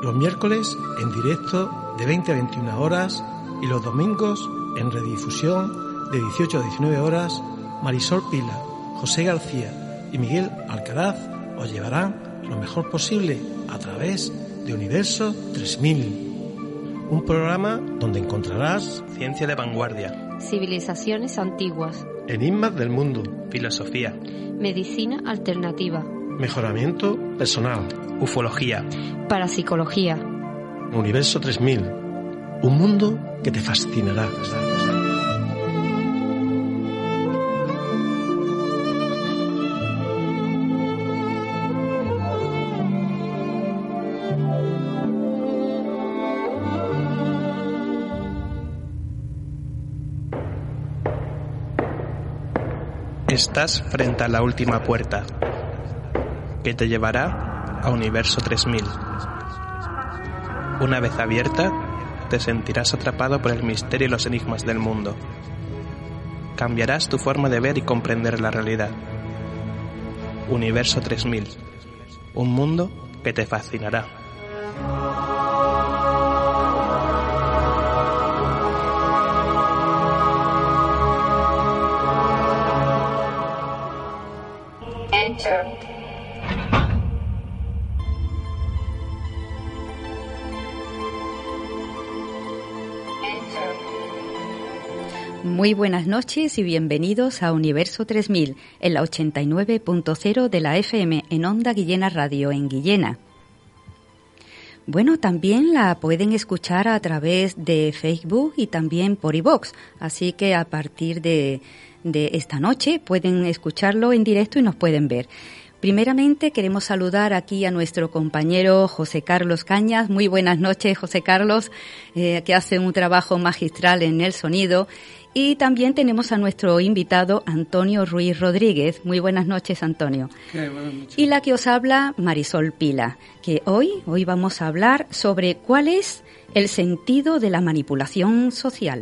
Los miércoles en directo de 20 a 21 horas y los domingos en redifusión de 18 a 19 horas, Marisol Pila, José García y Miguel Alcaraz os llevarán lo mejor posible a través de Universo 3000. Un programa donde encontrarás ciencia de vanguardia, civilizaciones antiguas, enigmas del mundo, filosofía, medicina alternativa, mejoramiento personal, ufología, parapsicología. Universo 3000, un mundo que te fascinará. Estás frente a la última puerta, que te llevará a Universo 3000. Una vez abierta, te sentirás atrapado por el misterio y los enigmas del mundo. Cambiarás tu forma de ver y comprender la realidad. Universo 3000, un mundo que te fascinará. Muy buenas noches y bienvenidos a Universo 3000 en la 89.0 de la FM en Onda Guillena Radio en Guillena. Bueno, también la pueden escuchar a través de Facebook y también por iVoox, así que a partir de esta noche pueden escucharlo en directo y nos pueden ver. Primeramente queremos saludar aquí a nuestro compañero José Carlos Cañas. Muy buenas noches, José Carlos, que hace un trabajo magistral en el sonido. Y también tenemos a nuestro invitado Antonio Ruiz Rodríguez. Muy buenas noches, Antonio. Buenas noches. Y la que os habla, Marisol Pila, que hoy vamos a hablar sobre cuál es el sentido de la manipulación social.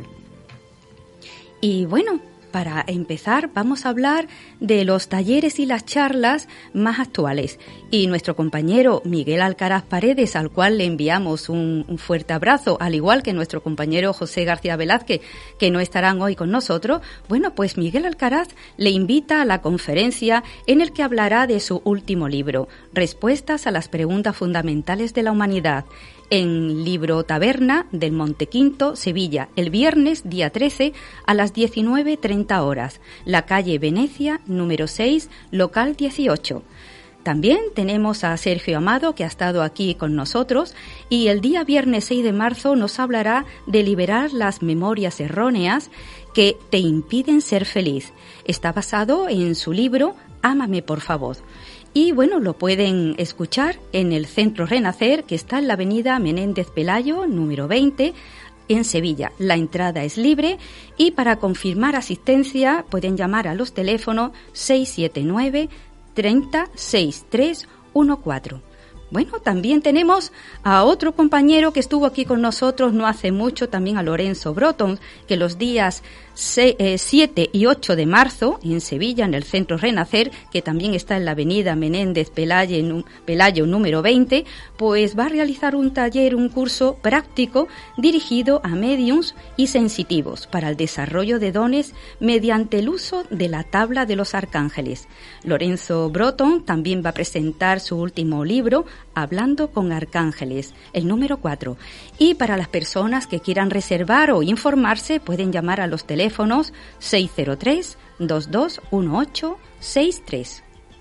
Y bueno, para empezar, vamos a hablar de los talleres y las charlas más actuales. Y nuestro compañero Miguel Alcaraz Paredes, al cual le enviamos un fuerte abrazo, al igual que nuestro compañero José García Velázquez, que no estarán hoy con nosotros, bueno, pues Miguel Alcaraz le invita a la conferencia en el que hablará de su último libro, Respuestas a las preguntas fundamentales de la humanidad, en Libro Taberna del Montequinto, Sevilla, el viernes día 13 a las 19:30 horas, la calle Venecia, número 6, local 18. También tenemos a Sergio Amado, que ha estado aquí con nosotros, y el día viernes 6 de marzo nos hablará de liberar las memorias erróneas que te impiden ser feliz. Está basado en su libro Ámame, por favor. Y bueno, lo pueden escuchar en el Centro Renacer, que está en la avenida Menéndez Pelayo, número 20, en Sevilla. La entrada es libre y para confirmar asistencia pueden llamar a los teléfonos 679 30 6314. Bueno, también tenemos a otro compañero que estuvo aquí con nosotros no hace mucho, también a Lorenzo Broton, que los días 7 y 8 de marzo en Sevilla, en el Centro Renacer, que también está en la avenida Menéndez Pelayo número 20, pues va a realizar un taller, un curso práctico dirigido a médiums y sensitivos para el desarrollo de dones mediante el uso de la tabla de los arcángeles. Lorenzo Broton también va a presentar su último libro, Hablando con Arcángeles, el número 4. Y para las personas que quieran reservar o informarse, pueden llamar a los teléfonos 603-2218-63.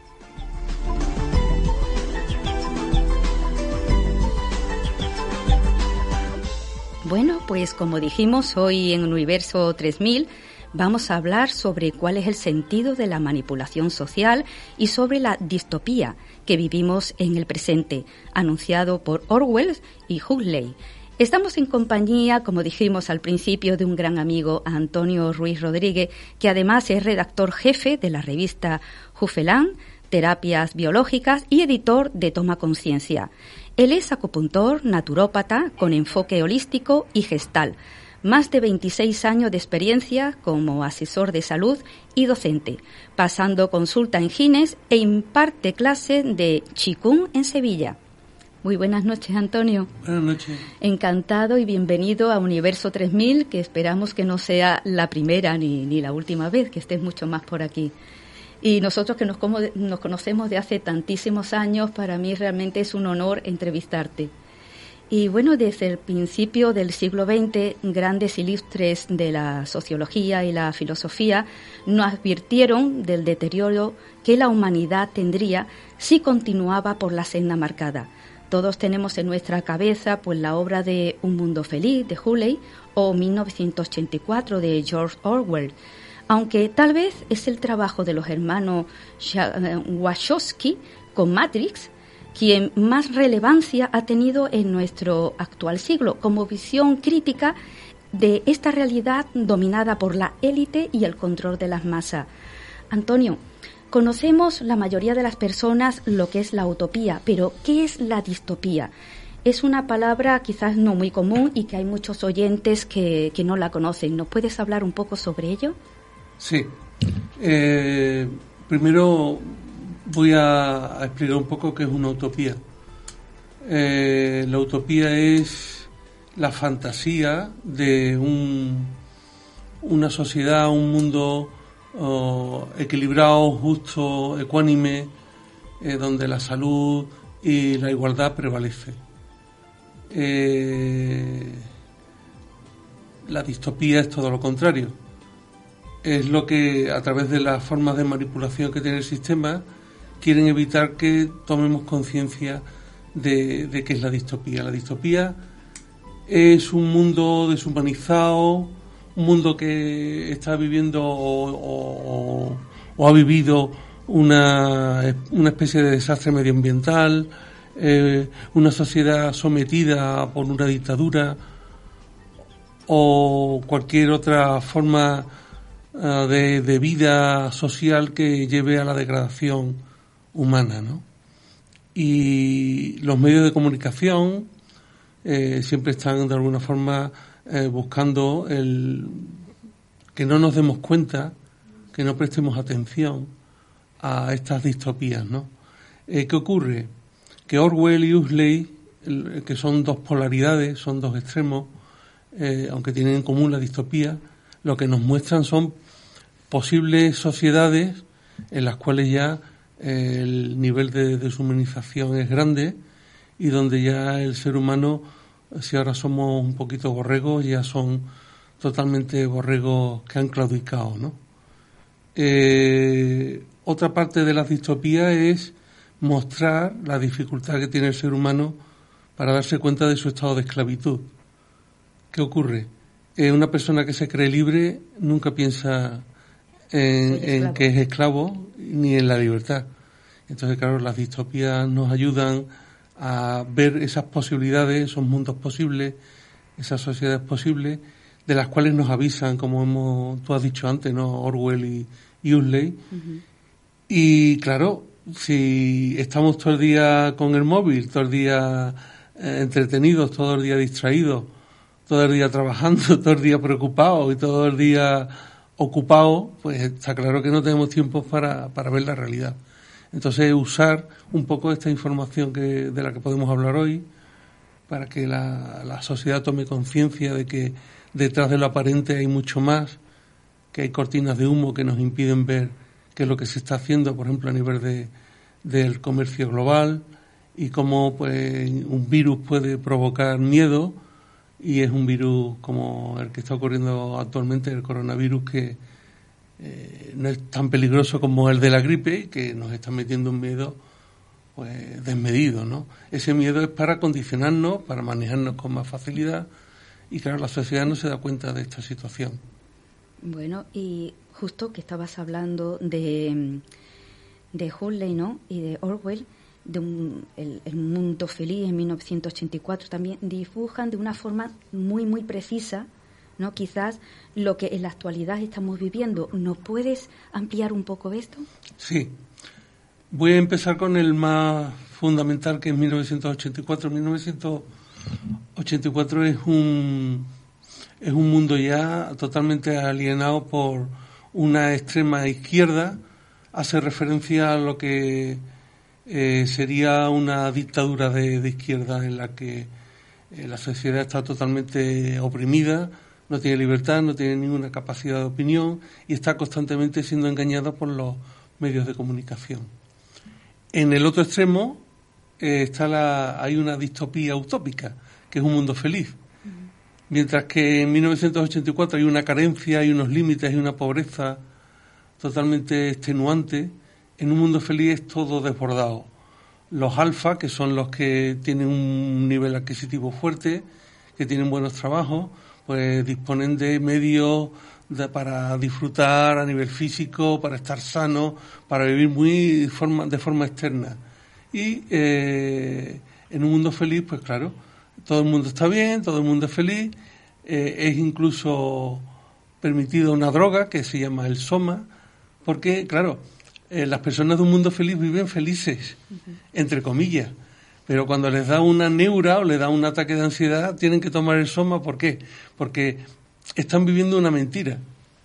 Bueno, pues como dijimos, hoy en Universo 3000 vamos a hablar sobre cuál es el sentido de la manipulación social y sobre la distopía que vivimos en el presente, anunciado por Orwell y Huxley. Estamos en compañía, como dijimos al principio, de un gran amigo, Antonio Ruiz Rodríguez, que además es redactor jefe de la revista Jufelán, Terapias Biológicas, y editor de Toma Conciencia. Él es acupuntor, naturópata, con enfoque holístico y gestal. Más de 26 años de experiencia como asesor de salud y docente, pasando consulta en Gines e imparte clases de Qigong en Sevilla. Muy buenas noches, Antonio. Buenas noches. Encantado y bienvenido a Universo 3000, que esperamos que no sea la primera ni la última vez, que estés mucho más por aquí. Y nosotros que nos conocemos de hace tantísimos años, para mí realmente es un honor entrevistarte. Y bueno, desde el principio del siglo XX, grandes ilustres de la sociología y la filosofía nos advirtieron del deterioro que la humanidad tendría si continuaba por la senda marcada. Todos tenemos en nuestra cabeza pues la obra de Un mundo feliz de Huxley o 1984 de George Orwell, aunque tal vez es el trabajo de los hermanos Wachowski con Matrix quien más relevancia ha tenido en nuestro actual siglo, como visión crítica de esta realidad dominada por la élite y el control de las masas. Antonio, conocemos la mayoría de las personas lo que es la utopía, pero ¿qué es la distopía? Es una palabra quizás no muy común y que hay muchos oyentes que no la conocen. ¿Nos puedes hablar un poco sobre ello? Sí. Primero voy a explicar un poco qué es una utopía. La utopía es la fantasía de una sociedad, un mundo equilibrado, justo, ecuánime, donde la salud y la igualdad prevalece. La distopía es todo lo contrario. Es lo que, a través de las formas de manipulación que tiene el sistema, quieren evitar que tomemos conciencia de qué es la distopía. La distopía es un mundo deshumanizado, un mundo que está viviendo o ha vivido una especie de desastre medioambiental, una sociedad sometida por una dictadura o cualquier otra forma de vida social que lleve a la degradación humana, ¿no? Y los medios de comunicación siempre están de alguna forma buscando que no nos demos cuenta, que no prestemos atención a estas distopías, ¿no? ¿Qué ocurre? Que Orwell y Huxley, que son dos polaridades, son dos extremos, aunque tienen en común la distopía, lo que nos muestran son posibles sociedades en las cuales ya el nivel de deshumanización es grande y donde ya el ser humano, si ahora somos un poquito borregos, ya son totalmente borregos que han claudicado, ¿no? Otra parte de la distopía es mostrar la dificultad que tiene el ser humano para darse cuenta de su estado de esclavitud. ¿Qué ocurre? Una persona que se cree libre nunca piensa en que es esclavo ni en la libertad. Entonces, claro, las distopías nos ayudan a ver esas posibilidades, esos mundos posibles, esas sociedades posibles, de las cuales nos avisan, como tú has dicho antes, ¿no? Orwell y Huxley. Uh-huh. Y claro, si estamos todo el día con el móvil, todo el día entretenidos, todo el día distraídos, todo el día trabajando, todo el día preocupados y todo el día ocupados, pues está claro que no tenemos tiempo para ver la realidad. Entonces, usar un poco esta información de la que podemos hablar hoy para que la sociedad tome conciencia de que detrás de lo aparente hay mucho más, que hay cortinas de humo que nos impiden ver qué es lo que se está haciendo, por ejemplo, a nivel del comercio global y cómo pues un virus puede provocar miedo, y es un virus como el que está ocurriendo actualmente, el coronavirus, que no es tan peligroso como el de la gripe, que nos está metiendo un miedo pues desmedido, ¿no? Ese miedo es para condicionarnos, para manejarnos con más facilidad, y claro, la sociedad no se da cuenta de esta situación. Bueno, y justo que estabas hablando de Huxley, ¿no?, y de Orwell, el mundo feliz en 1984, también dibujan de una forma muy, muy precisa, ¿no?, quizás lo que en la actualidad estamos viviendo. ¿Nos puedes ampliar un poco esto? Sí. Voy a empezar con el más fundamental, que es 1984. 1984 es un mundo ya totalmente alienado por una extrema izquierda. Hace referencia a lo que sería una dictadura de izquierda en la que la sociedad está totalmente oprimida, no tiene libertad, no tiene ninguna capacidad de opinión y está constantemente siendo engañada por los medios de comunicación. En el otro extremo hay una distopía utópica, que es un mundo feliz. Mientras que en 1984 hay una carencia, hay unos límites, hay una pobreza totalmente extenuante, en un mundo feliz es todo desbordado. Los alfa, que son los que tienen un nivel adquisitivo fuerte, que tienen buenos trabajos, pues disponen de medios para disfrutar a nivel físico, para estar sano, para vivir de forma externa. Y en un mundo feliz, pues claro, todo el mundo está bien, todo el mundo es feliz, es incluso permitido una droga que se llama el soma, porque, claro, las personas de un mundo feliz viven felices, entre comillas, pero cuando les da una neura o les da un ataque de ansiedad, tienen que tomar el soma. ¿Por qué? Porque están viviendo una mentira.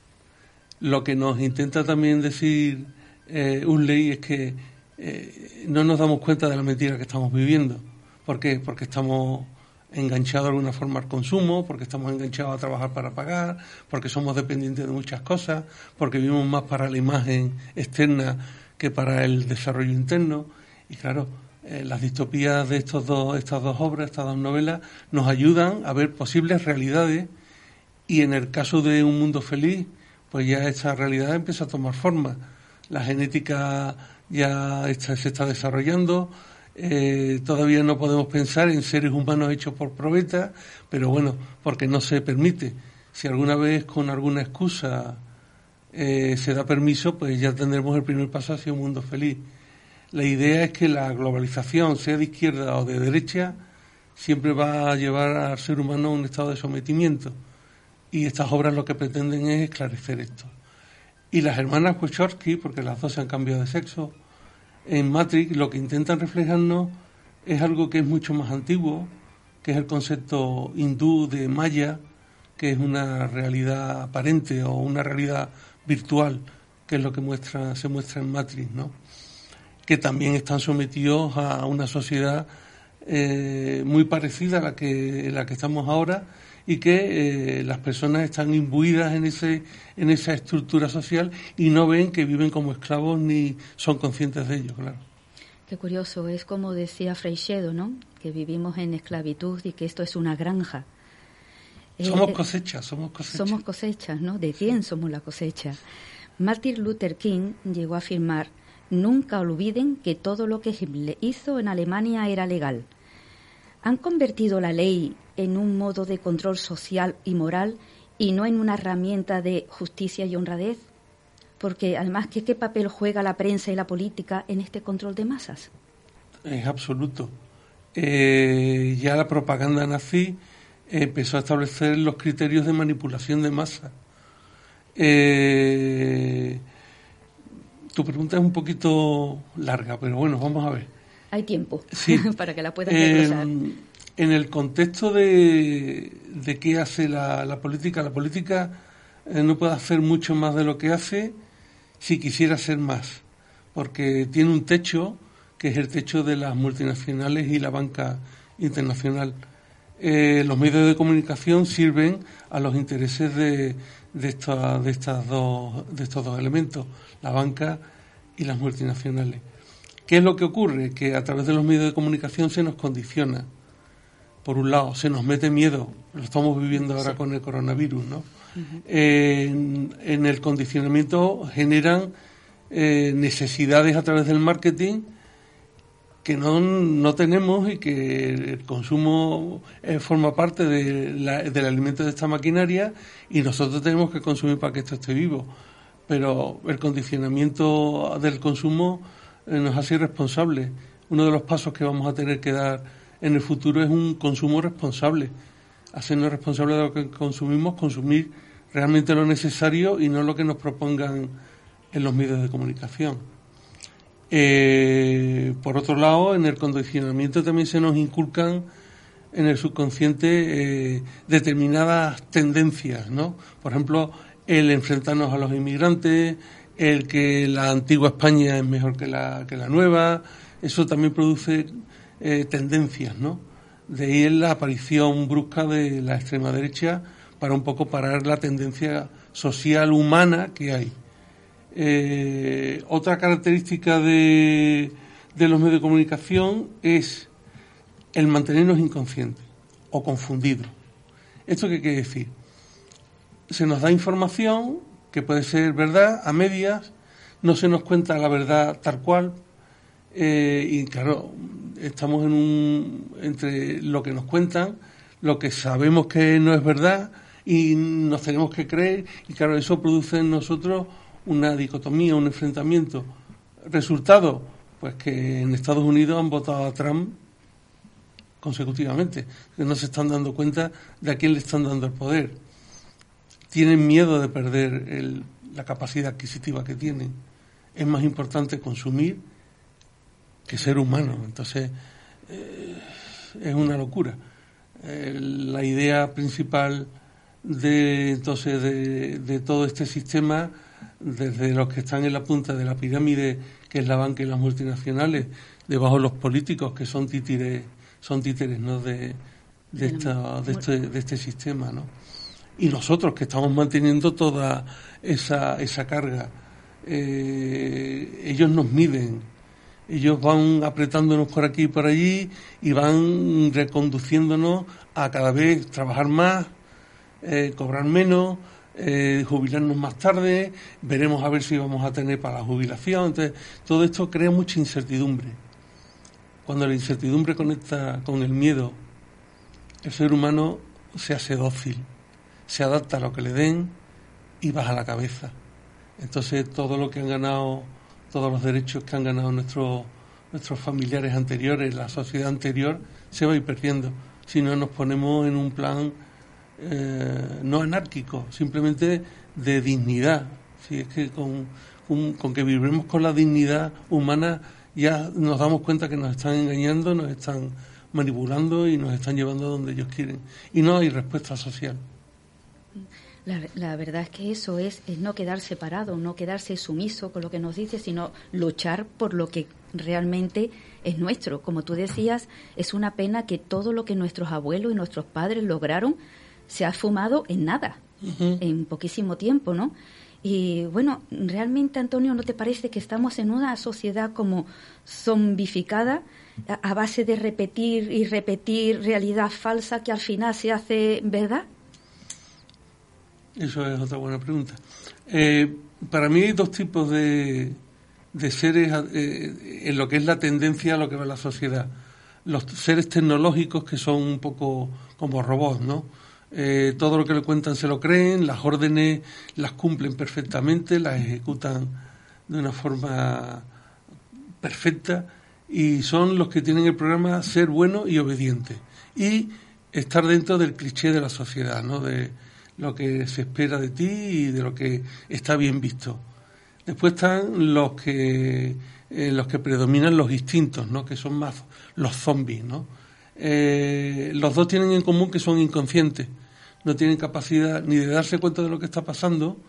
Lo que nos intenta también decir Huxley es que no nos damos cuenta de la mentira que estamos viviendo. ¿Por qué? Porque estamos enganchados de alguna forma al consumo, porque estamos enganchados a trabajar para pagar, porque somos dependientes de muchas cosas, porque vivimos más para la imagen externa que para el desarrollo interno. Y claro, las distopías de estas dos obras, estas dos novelas, nos ayudan a ver posibles realidades y en el caso de Un mundo feliz, pues ya esta realidad empieza a tomar forma. La genética ya se está desarrollando. Todavía no podemos pensar en seres humanos hechos por probetas, pero bueno, porque no se permite. Si alguna vez con alguna excusa se da permiso, pues ya tendremos el primer paso hacia un mundo feliz. La idea es que la globalización, sea de izquierda o de derecha, siempre va a llevar al ser humano a un estado de sometimiento. Y estas obras lo que pretenden es esclarecer esto. Y las hermanas Wachowski, porque las dos se han cambiado de sexo, en Matrix lo que intentan reflejarnos es algo que es mucho más antiguo, que es el concepto hindú de Maya, que es una realidad aparente o una realidad virtual, que es lo que se muestra en Matrix, ¿no? Que también están sometidos a una sociedad muy parecida a la que estamos ahora y que las personas están imbuidas en esa estructura social y no ven que viven como esclavos ni son conscientes de ello, claro. Qué curioso, es como decía Freixedo, ¿no? Que vivimos en esclavitud y que esto es una granja. Somos cosechas. Somos cosechas, ¿no? ¿De quién somos la cosecha? Martin Luther King llegó a afirmar: nunca olviden que todo lo que Hitler hizo en Alemania era legal. Han convertido la ley en un modo de control social y moral y no en una herramienta de justicia y honradez. Porque además, ¿qué papel juega la prensa y la política en este control de masas? Es absoluto. Ya la propaganda nazi empezó a establecer los criterios de manipulación de masa. Tu pregunta es un poquito larga, pero bueno, vamos a ver. Hay tiempo, sí. Para que la puedas desglosar. En el contexto de qué hace la política no puede hacer mucho más de lo que hace si quisiera hacer más, porque tiene un techo que es el techo de las multinacionales y la banca internacional. Los medios de comunicación sirven a los intereses de estos dos elementos, la banca y las multinacionales. ¿Qué es lo que ocurre? Que a través de los medios de comunicación se nos condiciona. Por un lado, se nos mete miedo, lo estamos viviendo ahora con el coronavirus, ¿no? Uh-huh. En el condicionamiento generan necesidades a través del marketing que no tenemos y que el consumo forma parte del alimento de esta maquinaria y nosotros tenemos que consumir para que esto esté vivo. Pero el condicionamiento del consumo nos hace irresponsables. Uno de los pasos que vamos a tener que dar en el futuro es un consumo responsable. Hacernos responsables de lo que consumimos, consumir realmente lo necesario y no lo que nos propongan en los medios de comunicación. Por otro lado, en el condicionamiento también se nos inculcan en el subconsciente determinadas tendencias, ¿no? Por ejemplo, el enfrentarnos a los inmigrantes, el que la antigua España es mejor que la nueva, eso también produce tendencias, ¿no? De ahí la aparición brusca de la extrema derecha para un poco parar la tendencia social humana que hay. Otra característica de los medios de comunicación es el mantenernos inconscientes o confundidos. ¿Esto qué quiere decir? Se nos da información que puede ser verdad a medias, no se nos cuenta la verdad tal cual, y claro, estamos entre lo que nos cuentan, lo que sabemos que no es verdad y nos tenemos que creer, y claro, eso produce en nosotros una dicotomía, un enfrentamiento. Resultado, pues que en Estados Unidos han votado a Trump consecutivamente, que no se están dando cuenta de a quién le están dando el poder. Tienen miedo de perder la capacidad adquisitiva que tienen. Es más importante consumir que ser humano. Entonces, es una locura. La idea principal de todo este sistema, desde los que están en la punta de la pirámide, que es la banca y las multinacionales, debajo los políticos, que son títeres, ¿no? de este sistema, ¿no? Y nosotros, que estamos manteniendo toda esa carga. Ellos nos miden, ellos van apretándonos por aquí y por allí y van reconduciéndonos a cada vez trabajar más, cobrar menos, jubilarnos más tarde, veremos a ver si vamos a tener para la jubilación. Entonces, todo esto crea mucha incertidumbre. Cuando la incertidumbre conecta con el miedo, el ser humano se hace dócil, se adapta a lo que le den y baja la cabeza. Entonces, todo lo que han ganado, todos los derechos que han ganado nuestros familiares anteriores, la sociedad anterior, se va a ir perdiendo. Si no nos ponemos en un plan no anárquico, simplemente de dignidad. Si es que con que viviremos con la dignidad humana, ya nos damos cuenta que nos están engañando, nos están manipulando y nos están llevando a donde ellos quieren. Y no hay respuesta social. La verdad es que eso es no quedar separado, no quedarse sumiso con lo que nos dice, sino luchar por lo que realmente es nuestro. Como tú decías, es una pena que todo lo que nuestros abuelos y nuestros padres lograron se ha fumado en nada, en poquísimo tiempo, ¿no? Y bueno, realmente, Antonio, ¿no te parece que estamos en una sociedad como zombificada a base de repetir y repetir realidad falsa que al final se hace verdad? Eso es otra buena pregunta. Para mí hay dos tipos de seres en lo que es la tendencia a lo que va la sociedad. Los seres tecnológicos, que son un poco como robots, ¿no? Todo lo que le cuentan se lo creen, las órdenes las cumplen perfectamente, las ejecutan de una forma perfecta, y son los que tienen el programa ser bueno y obediente y estar dentro del cliché de la sociedad, ¿no? De lo que se espera de ti y de lo que está bien visto. Después están los que predominan los instintos, ¿no? Que son más los zombies, ¿no? Los dos tienen en común que son inconscientes, no tienen capacidad ni de darse cuenta de lo que está pasando.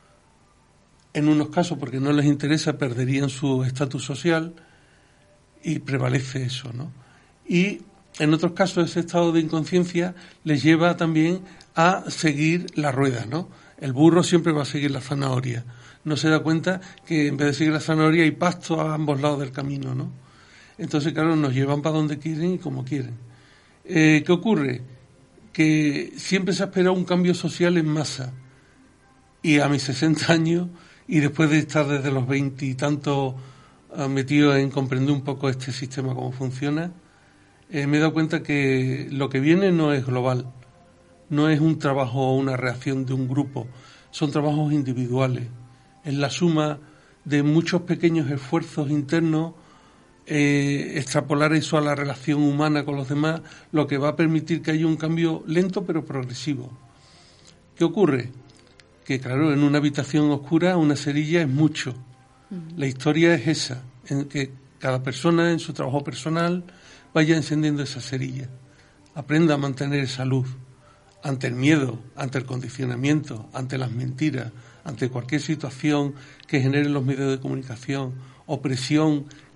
En unos casos, porque no les interesa, perderían su estatus social y prevalece eso, ¿no? Y en otros casos ese estado de inconsciencia les lleva también a seguir la rueda, ¿no? El burro siempre va a seguir la zanahoria. No se da cuenta que en vez de seguir la zanahoria hay pasto a ambos lados del camino, ¿no? Entonces, claro, nos llevan para donde quieren y como quieren. ¿Qué ocurre? Que siempre se ha esperado un cambio social en masa. Y a mis 60 años, y después de estar desde los 20 y tantos metido en comprender un poco este sistema, cómo funciona, me he dado cuenta que lo que viene no es global. No es un trabajo o una reacción de un grupo, son trabajos individuales. Es la suma de muchos pequeños esfuerzos internos, extrapolar eso a la relación humana con los demás, lo que va a permitir que haya un cambio lento pero progresivo. ¿Qué ocurre? Que claro, en una habitación oscura una cerilla es mucho. La historia es esa, en que cada persona en su trabajo personal vaya encendiendo esa cerilla, aprenda a mantener esa luz ante el miedo, ante el condicionamiento, ante las mentiras, ante cualquier situación que genere los medios de comunicación, opresión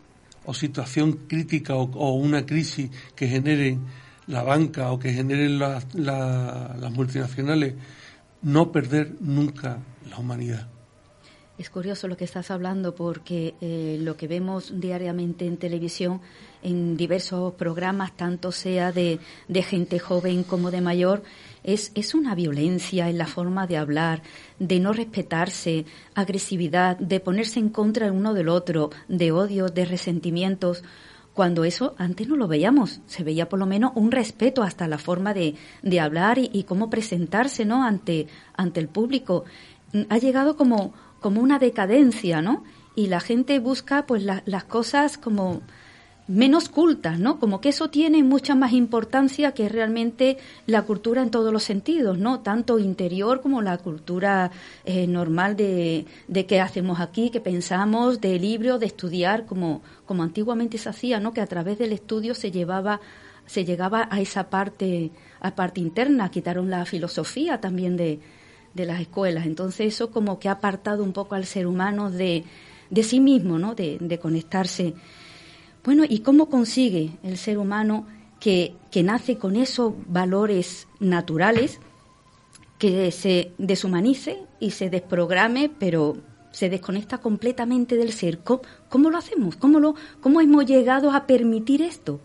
o situación crítica o una crisis que generen la banca o que generen las multinacionales, no perder nunca la humanidad. Es curioso lo que estás hablando porque lo que vemos diariamente en televisión, en diversos programas, tanto sea de gente joven como de mayor, es una violencia en la forma de hablar, de no respetarse, agresividad, de ponerse en contra el uno del otro, de odio, de resentimientos, cuando eso antes no lo veíamos. Se veía por lo menos un respeto hasta la forma de hablar y cómo presentarse, ¿no?, ante el público. Ha llegado como una decadencia, ¿no? Y la gente busca pues las cosas como menos cultas, ¿no? Como que eso tiene mucha más importancia que realmente la cultura en todos los sentidos, ¿no? Tanto interior como la cultura normal de qué hacemos aquí, qué pensamos, de libro, de estudiar, como antiguamente se hacía, ¿no? Que a través del estudio se llegaba a esa parte interna. Quitaron la filosofía también de las escuelas. Entonces eso como que ha apartado un poco al ser humano de sí mismo, ¿no? De conectarse. Bueno, ¿y cómo consigue el ser humano que nace con esos valores naturales, que se deshumanice y se desprograme, pero se desconecta completamente del ser? ¿Cómo lo hacemos? ¿Cómo hemos llegado a permitir esto?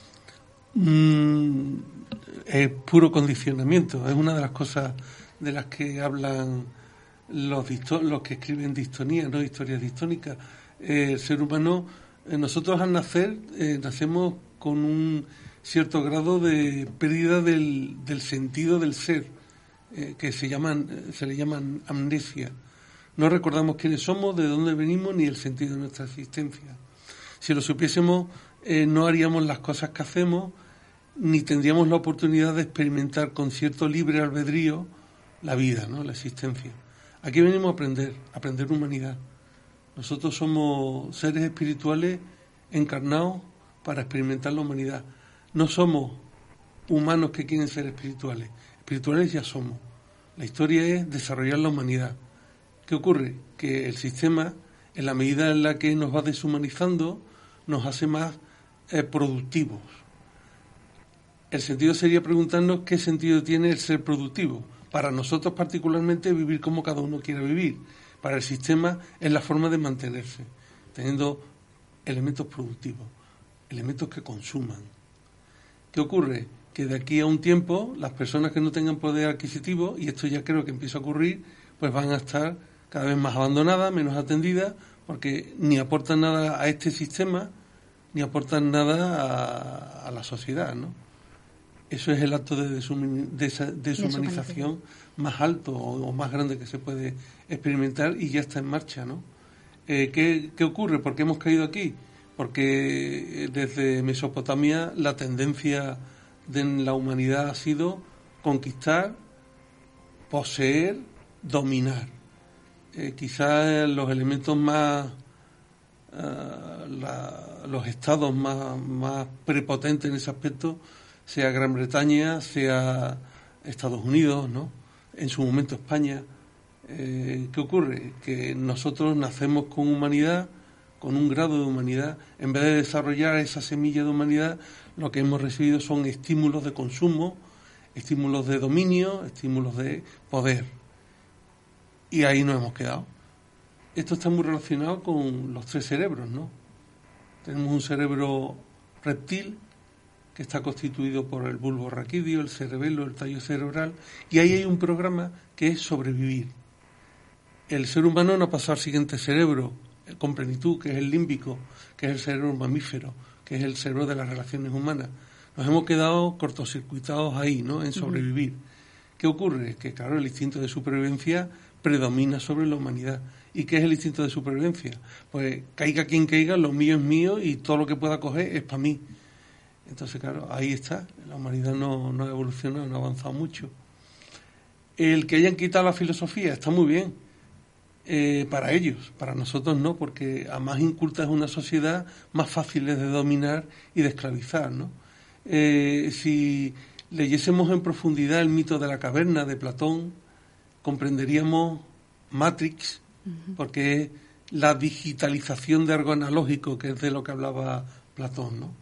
Es puro condicionamiento. Es una de las cosas de las que hablan los que escriben distonía, ¿no? Historias distónicas. El ser humano, nosotros al nacer nacemos con un cierto grado de pérdida del sentido del ser, que se le llaman amnesia. No recordamos quiénes somos, de dónde venimos, ni el sentido de nuestra existencia. Si lo supiésemos, no haríamos las cosas que hacemos, ni tendríamos la oportunidad de experimentar con cierto libre albedrío la vida, ¿no?, la existencia. Aquí venimos a aprender humanidad. Nosotros somos seres espirituales encarnados para experimentar la humanidad. No somos humanos que quieren ser espirituales. Espirituales ya somos. La historia es desarrollar la humanidad. ¿Qué ocurre? Que el sistema, en la medida en la que nos va deshumanizando, nos hace más productivos. El sentido sería preguntarnos qué sentido tiene el ser productivo. Para nosotros particularmente vivir como cada uno quiera vivir. Para el sistema es la forma de mantenerse, teniendo elementos productivos, elementos que consuman. ¿Qué ocurre? Que de aquí a un tiempo las personas que no tengan poder adquisitivo, y esto ya creo que empieza a ocurrir, pues van a estar cada vez más abandonadas, menos atendidas, porque ni aportan nada a este sistema, ni aportan nada a la sociedad, ¿no? Eso es el acto de deshumanización más alto o más grande que se puede experimentar y ya está en marcha, ¿no? ¿Qué ocurre? ¿Por qué hemos caído aquí? Porque desde Mesopotamia la tendencia de la humanidad ha sido conquistar, poseer, dominar. Quizás los elementos más, los estados más prepotentes en ese aspecto sea Gran Bretaña, sea Estados Unidos, ¿no? En su momento España. ¿Qué ocurre? Que nosotros nacemos con humanidad, con un grado de humanidad. En vez de desarrollar esa semilla de humanidad, lo que hemos recibido son estímulos de consumo, estímulos de dominio, estímulos de poder. Y ahí nos hemos quedado. Esto está muy relacionado con los tres cerebros, ¿no? Tenemos un cerebro reptil, que está constituido por el bulbo raquídeo, el cerebelo, el tallo cerebral, y ahí hay un programa que es sobrevivir. El ser humano no ha pasado al siguiente cerebro, con plenitud, que es el límbico, que es el cerebro mamífero, que es el cerebro de las relaciones humanas. Nos hemos quedado cortocircuitados ahí, ¿no?, en sobrevivir. ¿Qué ocurre? Que, claro, el instinto de supervivencia predomina sobre la humanidad. ¿Y qué es el instinto de supervivencia? Pues caiga quien caiga, lo mío es mío y todo lo que pueda coger es para mí. Entonces, claro, ahí está. La humanidad no ha evolucionado, no ha avanzado mucho. El que hayan quitado la filosofía está muy bien para ellos, para nosotros no, porque a más inculta es una sociedad, más fácil es de dominar y de esclavizar, ¿no? Si leyésemos en profundidad el mito de la caverna de Platón, comprenderíamos Matrix, porque la digitalización de algo analógico, que es de lo que hablaba Platón, ¿no?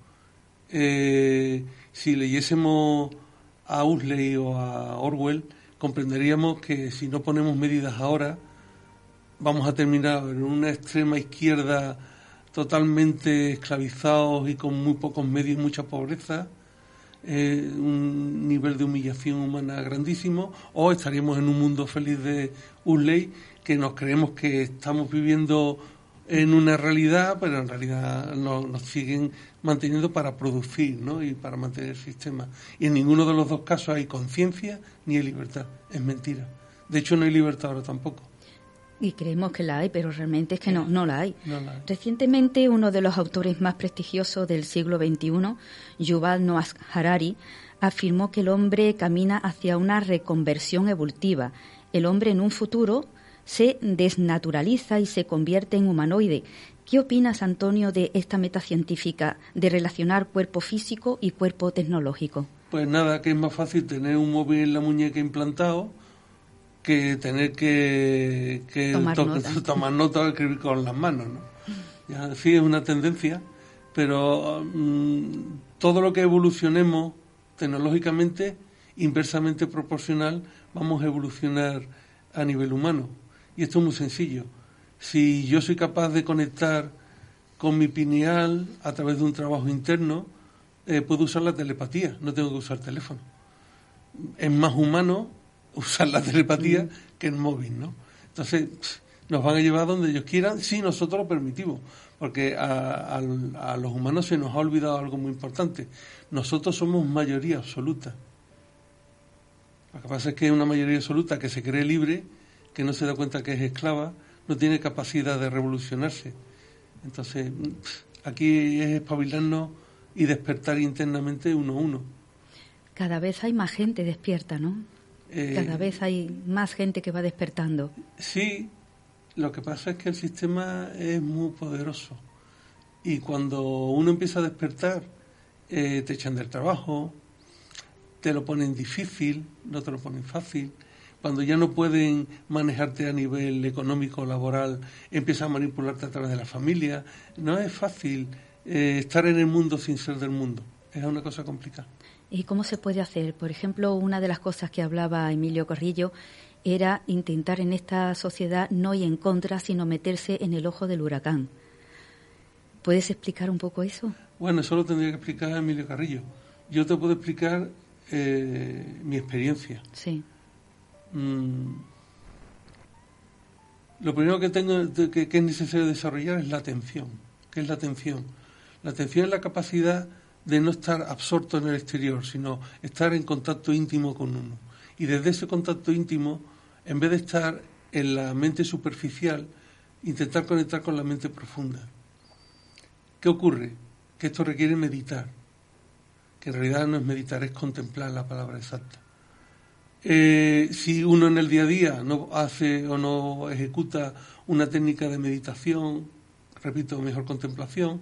Si leyésemos a Huxley o a Orwell, comprenderíamos que si no ponemos medidas ahora, vamos a terminar en una extrema izquierda totalmente esclavizados y con muy pocos medios y mucha pobreza, un nivel de humillación humana grandísimo, o estaríamos en un mundo feliz de Huxley, que nos creemos que estamos viviendo en una realidad, pero en realidad nos siguen manteniendo para producir, ¿no? Y para mantener el sistema. Y en ninguno de los dos casos hay conciencia ni hay libertad. Es mentira. De hecho, no hay libertad ahora tampoco. Y creemos que la hay, pero realmente es que no la hay. No la hay. Recientemente, uno de los autores más prestigiosos del siglo XXI, Yuval Noah Harari, afirmó que el hombre camina hacia una reconversión evolutiva. El hombre en un futuro se desnaturaliza y se convierte en humanoide. ¿Qué opinas, Antonio, de esta meta científica de relacionar cuerpo físico y cuerpo tecnológico? Pues nada, que es más fácil tener un móvil en la muñeca implantado que tener que tomar nota o escribir con las manos, ¿no? Ya, sí, es una tendencia, pero todo lo que evolucionemos tecnológicamente, inversamente proporcional, vamos a evolucionar a nivel humano. Y esto es muy sencillo. Si yo soy capaz de conectar con mi pineal a través de un trabajo interno, puedo usar la telepatía, no tengo que usar teléfono. Es más humano usar la telepatía que el móvil, ¿no? Entonces, nos van a llevar donde ellos quieran si nosotros lo permitimos, porque a los humanos se nos ha olvidado algo muy importante. Nosotros somos mayoría absoluta. Lo que pasa es que una mayoría absoluta que se cree libre, que no se da cuenta que es esclava, no tiene capacidad de revolucionarse. Entonces, aquí es espabilarnos y despertar internamente uno a uno. Cada vez hay más gente despierta, ¿no? Cada vez hay más gente que va despertando. Sí, lo que pasa es que el sistema es muy poderoso. Y cuando uno empieza a despertar, te echan del trabajo, te lo ponen difícil, no te lo ponen fácil. Cuando ya no pueden manejarte a nivel económico o laboral, empiezan a manipularte a través de la familia. No es fácil estar en el mundo sin ser del mundo. Es una cosa complicada. ¿Y cómo se puede hacer? Por ejemplo, una de las cosas que hablaba Emilio Carrillo era intentar en esta sociedad no ir en contra, sino meterse en el ojo del huracán. ¿Puedes explicar un poco eso? Bueno, eso lo tendría que explicar Emilio Carrillo. Yo te puedo explicar mi experiencia. Sí. Lo primero que es necesario desarrollar es la atención. ¿Qué es la atención? La atención es la capacidad de no estar absorto en el exterior, sino estar en contacto íntimo con uno. Y desde ese contacto íntimo, en vez de estar en la mente superficial, intentar conectar con la mente profunda. ¿Qué ocurre? Que esto requiere meditar, que en realidad no es meditar, es contemplar la palabra exacta. Si uno en el día a día no hace o no ejecuta una técnica de meditación, repito, mejor contemplación,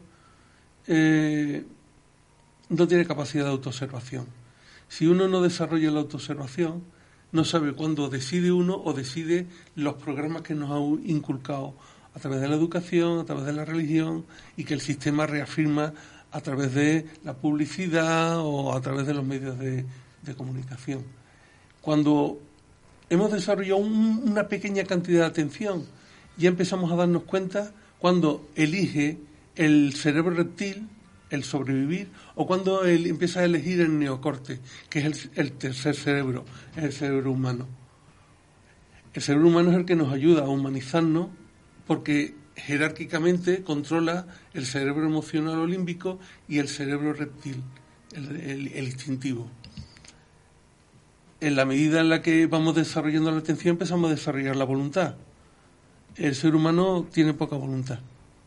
no tiene capacidad de autoobservación. Si uno no desarrolla la autoobservación, no sabe cuándo decide uno o decide los programas que nos ha inculcado a través de la educación, a través de la religión, y que el sistema reafirma a través de la publicidad o a través de los medios de comunicación. Cuando hemos desarrollado una pequeña cantidad de atención, ya empezamos a darnos cuenta cuando elige el cerebro reptil, el sobrevivir, o cuando él empieza a elegir el neocorte, que es el tercer cerebro, es el cerebro humano. El cerebro humano es el que nos ayuda a humanizarnos porque jerárquicamente controla el cerebro emocional o límbico y el cerebro reptil, el instintivo. En la medida en la que vamos desarrollando la atención, empezamos a desarrollar la voluntad. El ser humano tiene poca voluntad.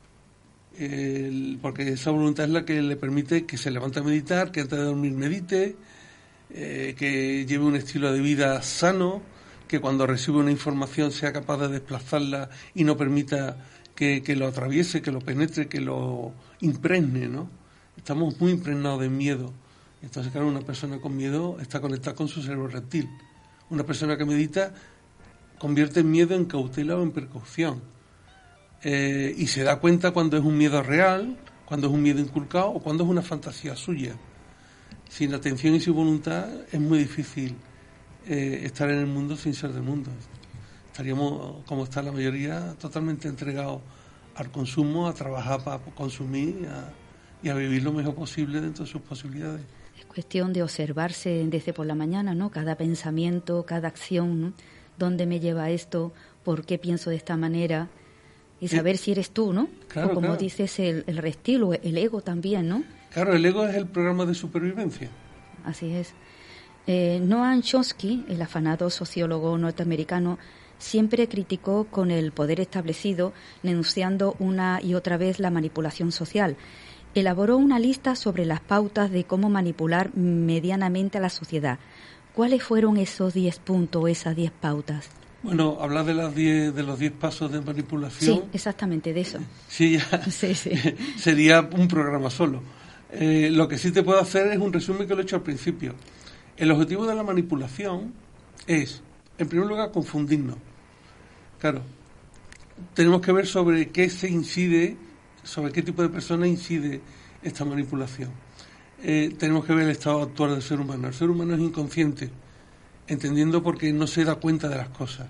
Porque esa voluntad es la que le permite que se levante a meditar, que antes de dormir medite, que lleve un estilo de vida sano, que cuando recibe una información sea capaz de desplazarla y no permita que lo atraviese, que lo penetre, que lo impregne, ¿no? Estamos muy impregnados de miedo. Entonces, claro, una persona con miedo está conectada con su cerebro reptil. Una persona que medita convierte el miedo en cautela o en precaución. y se da cuenta cuando es un miedo real, cuando es un miedo inculcado o cuando es una fantasía suya. Sin atención y sin voluntad es muy difícil estar en el mundo sin ser del mundo. Estaríamos, como está la mayoría, totalmente entregados al consumo, a trabajar para consumir y a vivir lo mejor posible dentro de sus posibilidades. Es cuestión de observarse desde por la mañana, ¿no? Cada pensamiento, cada acción, ¿no? ¿Dónde me lleva esto? ¿Por qué pienso de esta manera? Y saber si eres tú, ¿no? Claro, o como claro. dices, el reptil, el ego también, ¿no? Claro, el ego es el programa de supervivencia. Así es. Noam Chomsky, el afanado sociólogo norteamericano, siempre criticó con el poder establecido, denunciando una y otra vez la manipulación social. Elaboró una lista sobre las pautas de cómo manipular medianamente a la sociedad. ¿Cuáles fueron esos 10 puntos o esas 10 pautas? Bueno, hablar de los 10 pasos de manipulación. Sí, exactamente, de eso. Sí, ya Sí. sería un programa solo. Lo que sí te puedo hacer es un resumen que lo he hecho al principio. El objetivo de la manipulación es, en primer lugar, confundirnos. Claro, tenemos que ver sobre qué se incide, sobre qué tipo de persona incide esta manipulación. Tenemos que ver el estado actual del ser humano. El ser humano es inconsciente, entendiendo porque no se da cuenta de las cosas.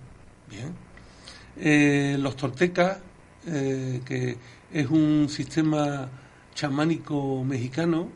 Bien. Los toltecas, que es un sistema chamánico mexicano,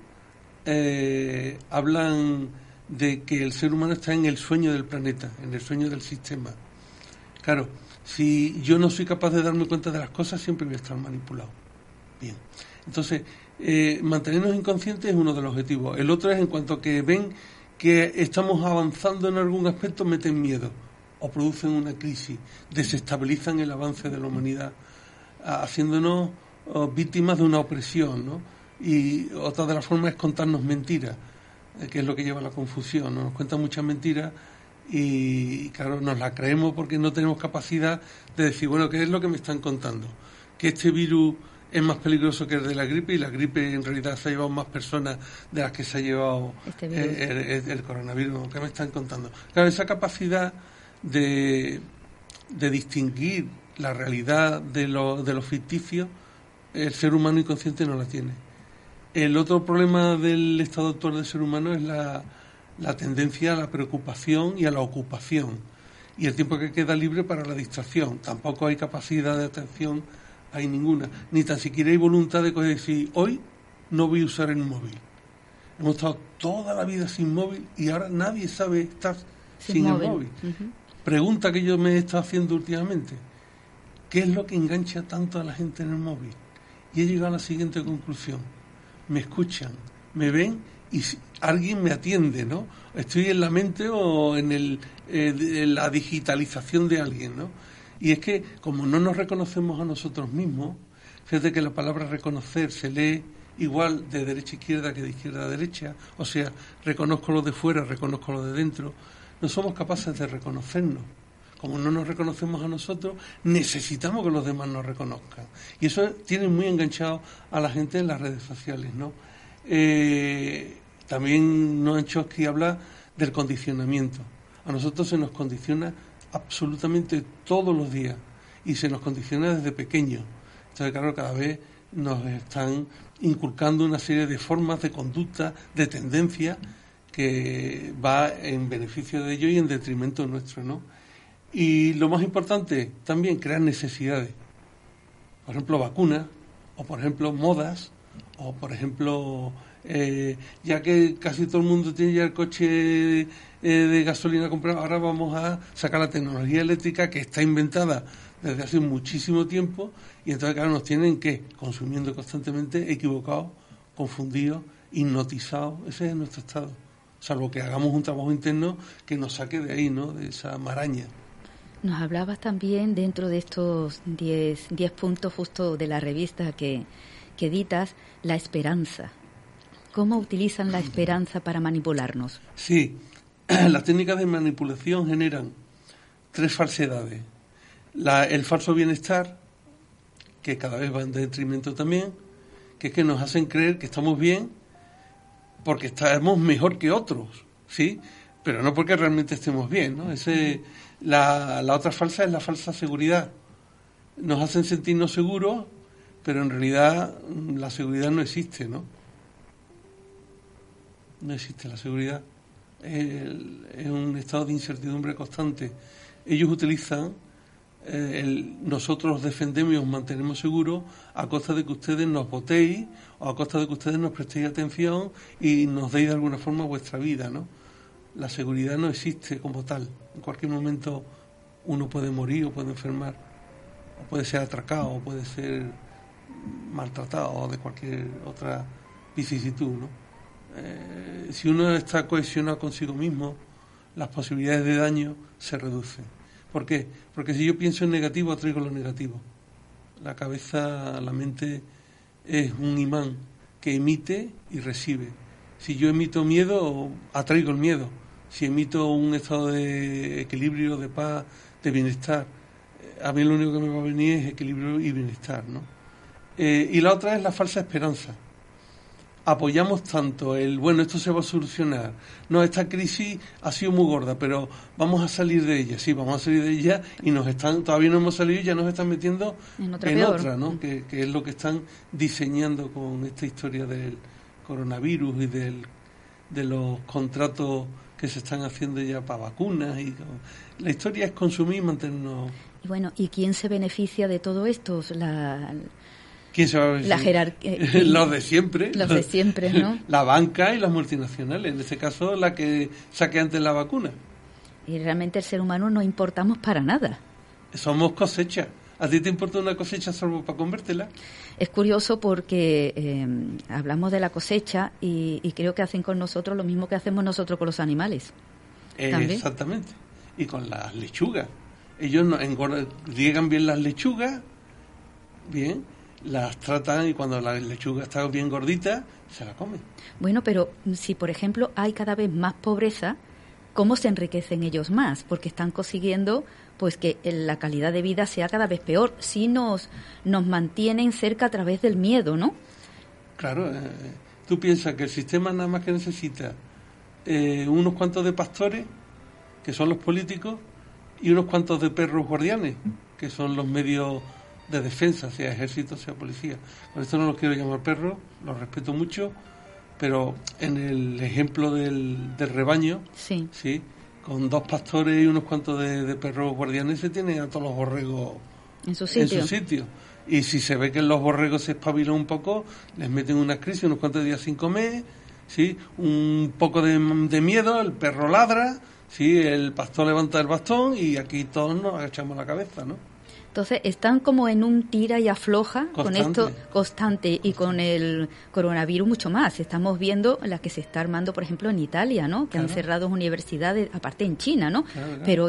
hablan de que el ser humano está en el sueño del planeta, en el sueño del sistema. Claro, si yo no soy capaz de darme cuenta de las cosas, siempre voy a estar manipulado. Bien. Entonces, mantenernos inconscientes es uno de los objetivos. El otro es en cuanto a que ven que estamos avanzando en algún aspecto, meten miedo o producen una crisis, desestabilizan el avance de la humanidad, haciéndonos víctimas de una opresión, ¿no? Y otra de las formas es contarnos mentiras, que es lo que lleva a la confusión, ¿no? Nos cuentan muchas mentiras y claro, nos las creemos porque no tenemos capacidad de decir, bueno, ¿qué es lo que me están contando? Que este virus es más peligroso que el de la gripe y la gripe en realidad se ha llevado más personas de las que se ha llevado el coronavirus. ¿Qué me están contando? Claro, esa capacidad de distinguir la realidad de lo ficticio, el ser humano inconsciente no la tiene. El otro problema del estado actual del ser humano es la tendencia a la preocupación y a la ocupación y el tiempo que queda libre para la distracción. Tampoco hay capacidad de atención, hay ninguna, ni tan siquiera hay voluntad de decir, hoy no voy a usar el móvil. Hemos estado toda la vida sin móvil y ahora nadie sabe estar sin el móvil. Uh-huh. Pregunta que yo me he estado haciendo últimamente, ¿qué es lo que engancha tanto a la gente en el móvil? Y he llegado a la siguiente conclusión: me escuchan, me ven y alguien me atiende, ¿no? Estoy en la mente o en la digitalización de alguien, ¿no? Y es que, como no nos reconocemos a nosotros mismos, fíjate que la palabra reconocer se lee igual de derecha a izquierda que de izquierda a derecha, o sea, reconozco lo de fuera, reconozco lo de dentro, no somos capaces de reconocernos. Como no nos reconocemos a nosotros, necesitamos que los demás nos reconozcan. Y eso tiene muy enganchado a la gente en las redes sociales, ¿no? También Noam Chomsky habla del condicionamiento. A nosotros se nos condiciona absolutamente todos los días y se nos condiciona desde pequeños. Entonces, claro, cada vez nos están inculcando una serie de formas de conducta, de tendencia, que va en beneficio de ellos y en detrimento nuestro, ¿no? Y lo más importante, también crear necesidades. Por ejemplo, vacunas, o por ejemplo, modas, o por ejemplo, ya que casi todo el mundo tiene ya el coche de gasolina comprado, ahora vamos a sacar la tecnología eléctrica que está inventada desde hace muchísimo tiempo y entonces, claro, nos tienen que, consumiendo constantemente, equivocados, confundidos, hipnotizados. Ese es nuestro estado. Salvo que hagamos un trabajo interno que nos saque de ahí, ¿no?, de esa maraña. Nos hablabas también dentro de estos 10 puntos justo de la revista que editas, la esperanza. ¿Cómo utilizan la esperanza para manipularnos? Sí, las técnicas de manipulación generan 3 falsedades. El falso bienestar, que cada vez va en detrimento también, que es que nos hacen creer que estamos bien porque estamos mejor que otros, ¿sí? Pero no porque realmente estemos bien, ¿no? La otra falsa es la falsa seguridad, nos hacen sentirnos seguros, pero en realidad la seguridad no existe, ¿no? No existe la seguridad. Es un estado de incertidumbre constante. Ellos utilizan, nosotros los defendemos y os mantenemos seguros a costa de que ustedes nos votéis o a costa de que ustedes nos prestéis atención y nos deis de alguna forma vuestra vida, ¿no? La seguridad no existe como tal. En cualquier momento uno puede morir o puede enfermar, o puede ser atracado, o puede ser maltratado, o de cualquier otra vicisitud, ¿no? Si uno está cohesionado consigo mismo, las posibilidades de daño se reducen. ¿Por qué? Porque si yo pienso en negativo, atraigo lo negativo. La cabeza, la mente es un imán que emite y recibe. Si yo emito miedo, atraigo el miedo. Si emito un estado de equilibrio, de paz, de bienestar, a mí lo único que me va a venir es equilibrio y bienestar, ¿no? Y la otra es la falsa esperanza. Apoyamos tanto esto se va a solucionar. No, esta crisis ha sido muy gorda, pero vamos a salir de ella. Sí, vamos a salir de ella y todavía no hemos salido y ya nos están metiendo en otra, ¿no? Que es lo que están diseñando con esta historia del coronavirus y de los contratos que se están haciendo ya para vacunas. La historia es consumir y mantenernos. Y bueno, ¿y quién se beneficia de todo esto? ¿Quién se va a beneficiar? La jerarquía. Los de siempre. Los de siempre, ¿no? La banca y las multinacionales. En este caso, la que saque antes la vacuna. Y realmente el ser humano no importamos para nada. Somos cosecha. ¿A ti te importa una cosecha solo para comértela? Es curioso porque hablamos de la cosecha y creo que hacen con nosotros lo mismo que hacemos nosotros con los animales. Exactamente. Y con las lechugas. Ellos riegan bien las lechugas, bien, las tratan y cuando la lechuga está bien gordita, se la comen. Bueno, pero si por ejemplo hay cada vez más pobreza, ¿cómo se enriquecen ellos más? Porque están consiguiendo pues que la calidad de vida sea cada vez peor. Si nos mantienen cerca a través del miedo, ¿no? Claro, tú piensas que el sistema nada más que necesita unos cuantos de pastores, que son los políticos, y unos cuantos de perros guardianes, que son los medios de defensa, sea ejército, sea policía. Con esto no los quiero llamar perros, los respeto mucho, pero en el ejemplo del rebaño, sí, con 2 pastores y unos cuantos de perros guardianes se tienen a todos los borregos en su sitio. Y si se ve que los borregos se espabilan un poco, les meten unas crisis, unos cuantos días sin comer, ¿sí? Un poco de miedo, el perro ladra, ¿sí? El pastor levanta el bastón y aquí todos nos agachamos la cabeza, ¿no? Entonces están como en un tira y afloja con esto constante, y con el coronavirus mucho más. Estamos viendo la que se está armando, por ejemplo, en Italia, ¿no? Que han cerrado universidades, aparte en China, ¿no? Claro. Pero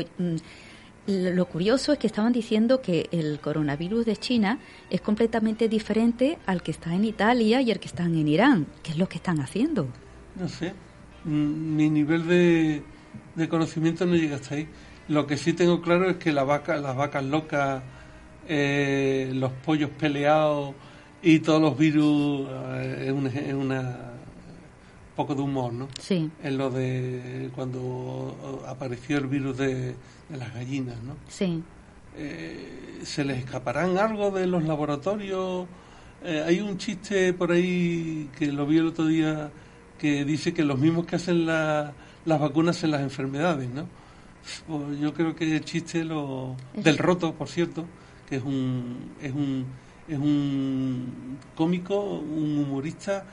lo curioso es que estaban diciendo que el coronavirus de China es completamente diferente al que está en Italia y al que está en Irán. ¿Qué es lo que están haciendo? No sé. Mi nivel de conocimiento no llega hasta ahí. Lo que sí tengo claro es que las vacas locas, los pollos peleados y todos los virus es una poco de humor, ¿no? Sí. En lo de cuando apareció el virus de las gallinas, ¿no? Sí. ¿Se les escaparán algo de los laboratorios? Hay un chiste por ahí que lo vi el otro día que dice que los mismos que hacen las vacunas en las enfermedades, ¿no? Pues yo creo que el chiste del Roto, por cierto, que es un cómico, un humorista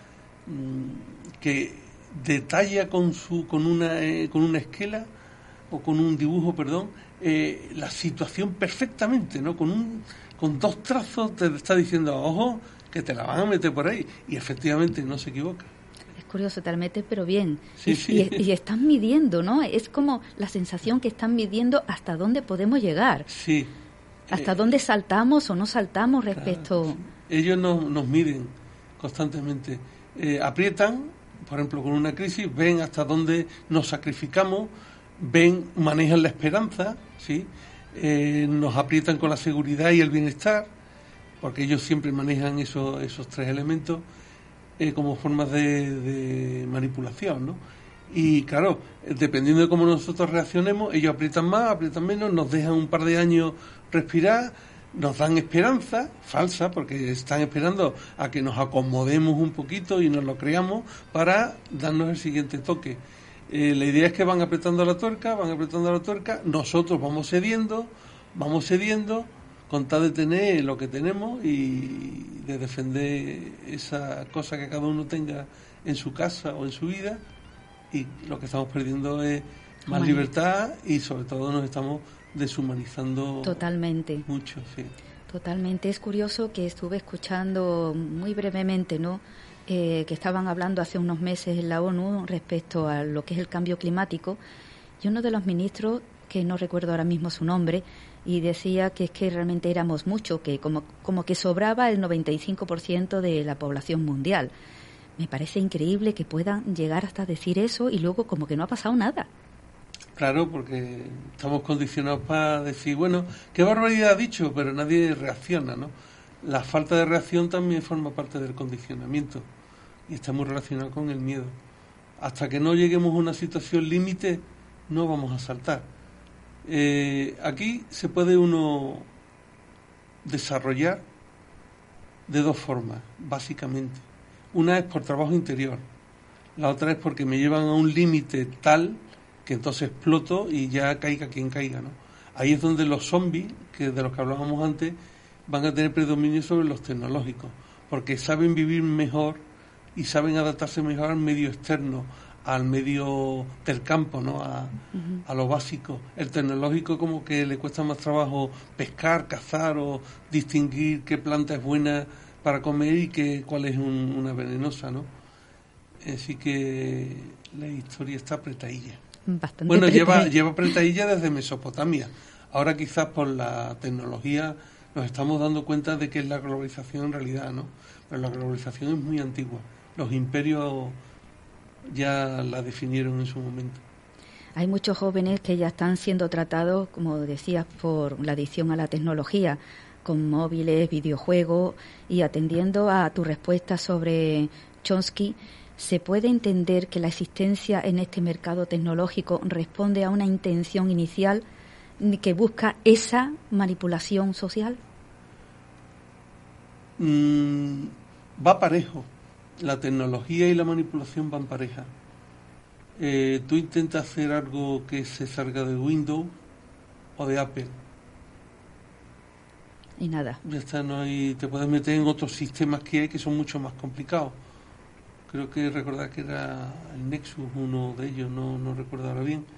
que detalla con una esquela o con un dibujo, la situación perfectamente, ¿no? Con 2 trazos te está diciendo, ojo, que te la van a meter por ahí, y efectivamente no se equivoca. Curioso, te la metes pero bien. Sí, y están midiendo, ¿no? Es como la sensación que están midiendo hasta dónde podemos llegar. Sí. Hasta dónde saltamos o no saltamos respecto... Claro, sí. Ellos nos miden constantemente. Aprietan, por ejemplo, con una crisis, ven hasta dónde nos sacrificamos, manejan la esperanza, ¿sí? Nos aprietan con la seguridad y el bienestar, porque ellos siempre manejan esos 3 elementos. Como formas de manipulación, ¿no? Y claro, dependiendo de cómo nosotros reaccionemos, ellos aprietan más, aprietan menos, nos dejan un par de años respirar, nos dan esperanza, falsa, porque están esperando a que nos acomodemos un poquito y nos lo creamos para darnos el siguiente toque. La idea es que van apretando la tuerca, nosotros vamos cediendo, con tal de tener lo que tenemos y de defender esa cosa que cada uno tenga en su casa o en su vida, y lo que estamos perdiendo es más libertad y sobre todo nos estamos deshumanizando totalmente mucho, sí. Totalmente. Es curioso que estuve escuchando muy brevemente, ¿no?, que estaban hablando hace unos meses en la ONU respecto a lo que es el cambio climático, y uno de los ministros, que no recuerdo ahora mismo su nombre, y decía que es que realmente éramos mucho, que como que sobraba el 95% de la población mundial. Me parece increíble que puedan llegar hasta decir eso y luego como que no ha pasado nada. Claro, porque estamos condicionados para decir, bueno, qué barbaridad ha dicho, pero nadie reacciona, ¿no? La falta de reacción también forma parte del condicionamiento y está muy relacionado con el miedo. Hasta que no lleguemos a una situación límite, no vamos a saltar. Aquí se puede uno desarrollar de dos formas, básicamente. Una es por trabajo interior, la otra es porque me llevan a un límite tal que entonces exploto y ya caiga quien caiga, ¿no? Ahí es donde los zombies, que de los que hablábamos antes, van a tener predominio sobre los tecnológicos, porque saben vivir mejor y saben adaptarse mejor al medio externo, al medio del campo, ¿no? A lo básico. El tecnológico como que le cuesta más trabajo pescar, cazar o distinguir qué planta es buena para comer y cuál es una venenosa, ¿no? Así que la historia está apretadilla. Bastante bueno, lleva apretadilla desde Mesopotamia. Ahora quizás por la tecnología nos estamos dando cuenta de que es la globalización en realidad, ¿no? Pero la globalización es muy antigua. Los imperios ya la definieron en su momento. Hay muchos jóvenes que ya están siendo tratados, como decías, por la adicción a la tecnología, con móviles, videojuegos, y atendiendo a tu respuesta sobre Chomsky, ¿se puede entender que la existencia en este mercado tecnológico responde a una intención inicial que busca esa manipulación social? Va parejo. La tecnología y la manipulación van pareja. Tú intentas hacer algo que se salga de Windows o de Apple. Y nada. Ya está, no hay, te puedes meter en otros sistemas que hay que son mucho más complicados. Creo que recordar que era el Nexus, uno de ellos, no recuerdo ahora bien.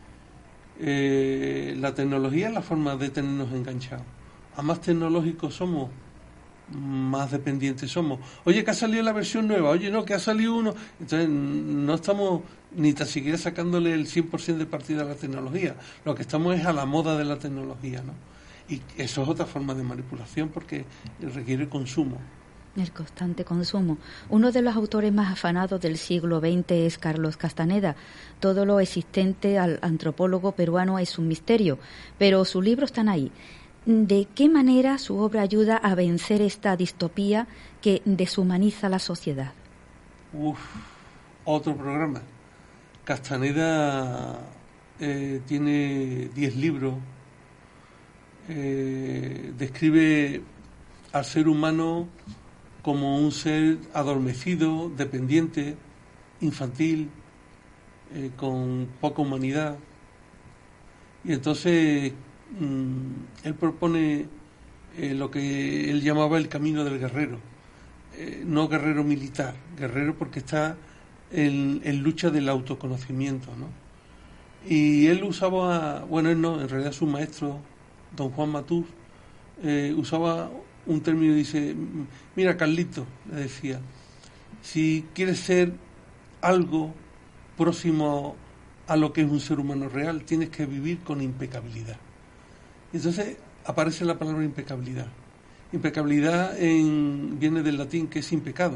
La tecnología es la forma de tenernos enganchados. A más tecnológicos somos, más dependientes somos. Oye, que ha salido la versión nueva, oye, no, que ha salido uno. Entonces, no estamos ni tan siquiera sacándole el 100% de partida a la tecnología. Lo que estamos es a la moda de la tecnología, ¿no? Y eso es otra forma de manipulación porque requiere consumo. El constante consumo. Uno de los autores más afanados del siglo XX es Carlos Castaneda. Todo lo existente al antropólogo peruano es un misterio, pero sus libros están ahí. ¿De qué manera su obra ayuda a vencer esta distopía que deshumaniza la sociedad? Otro programa. Castaneda tiene 10 libros. Describe al ser humano como un ser adormecido, dependiente, infantil, con poca humanidad. Y entonces él propone lo que él llamaba el camino del guerrero, no guerrero militar, guerrero porque está en lucha del autoconocimiento, ¿no? Y él usaba, él no, en realidad su maestro, don Juan Matús, usaba un término, dice, mira Carlito, le decía, si quieres ser algo próximo a lo que es un ser humano real, tienes que vivir con impecabilidad. Y entonces aparece la palabra impecabilidad. Impecabilidad viene del latín, que es impecado.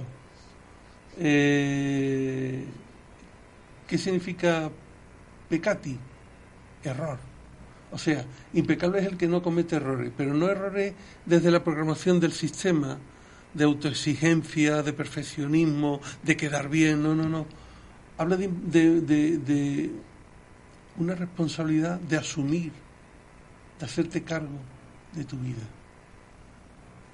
¿Qué significa peccati? Error. O sea, impecable es el que no comete errores, pero no errores desde la programación del sistema, de autoexigencia, de perfeccionismo, de quedar bien, no. Habla de una responsabilidad de asumir, de hacerte cargo de tu vida.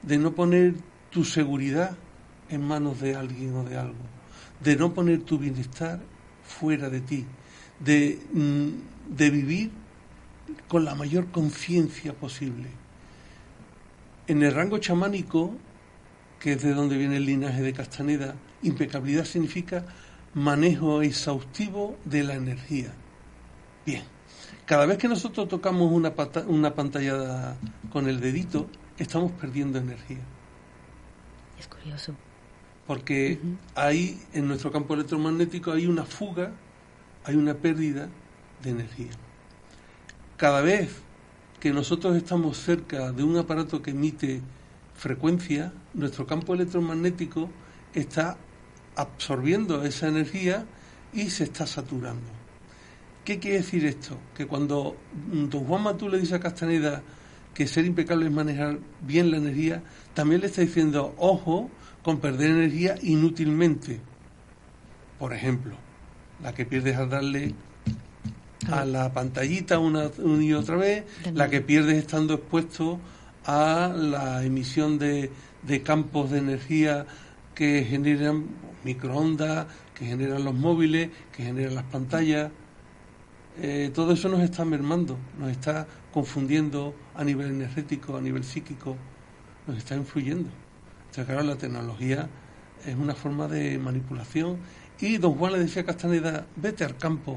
de no poner tu seguridad en manos de alguien o de algo, de no poner tu bienestar fuera de ti, de vivir con la mayor conciencia posible. En el rango chamánico, que es de donde viene el linaje de Castaneda, impecabilidad significa manejo exhaustivo de la energía. Bien, cada vez que nosotros tocamos una pantalla con el dedito, estamos perdiendo energía. Es curioso. Porque ahí, en nuestro campo electromagnético, hay una fuga, hay una pérdida de energía. Cada vez que nosotros estamos cerca de un aparato que emite frecuencia, nuestro campo electromagnético está absorbiendo esa energía y se está saturando. ¿Qué quiere decir esto? Que cuando don Juan Matú le dice a Castaneda que ser impecable es manejar bien la energía, también le está diciendo, ojo, con perder energía inútilmente. Por ejemplo, la que pierdes al darle a la pantallita una y otra vez, la que pierdes estando expuesto a la emisión de campos de energía que generan microondas, que generan los móviles, que generan las pantallas. Todo eso nos está mermando, nos está confundiendo a nivel energético, a nivel psíquico, nos está influyendo. Entonces, claro, la tecnología es una forma de manipulación. Y don Juan le decía a Castaneda, vete al campo,